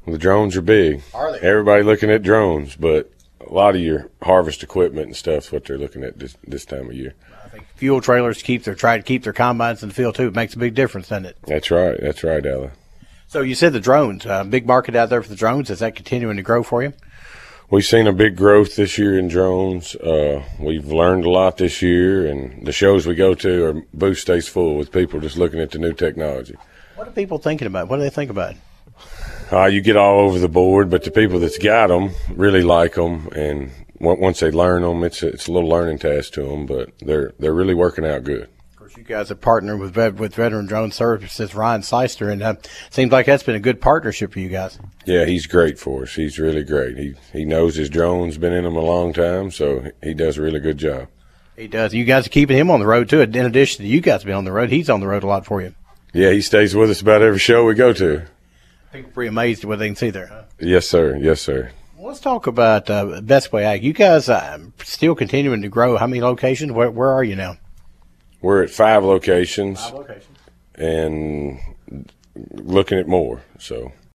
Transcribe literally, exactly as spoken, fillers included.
The drones are big. Are they? Everybody looking at drones, but a lot of your harvest equipment and stuff's what they're looking at this this time of year. I think fuel trailers keep their try to keep their combines in the field too. It makes a big difference, doesn't it? That's right. That's right, Ella. So you said the drones, uh, big market out there for the drones. Is that continuing to grow for you? We've seen a big growth this year in drones. Uh, we've learned a lot this year, and the shows we go to, our booth stays full with people just looking at the new technology. What are people thinking about? What do they think about? Uh, you get all over the board, but the people that's got them really like them, and once they learn them, it's a, it's a little learning task to them, but they're they're really working out good. Of course, you guys have partnered with with Veteran Drone Services, Ryan Seister, and uh, seems like that's been a good partnership for you guys. Yeah, he's great for us. He's really great. He he knows his drones, been in them a long time, so he does a really good job. He does. You guys are keeping him on the road too. In addition to you guys being on the road, he's on the road a lot for you. Yeah, he stays with us about every show we go to. People are pretty amazed at what they can see there, huh? Yes, sir. Yes, sir. Let's talk about uh, Best Way Ag. You guys uh, still continuing to grow. How many locations? Where, where are you now? We're at five locations. Five locations. And looking at more. So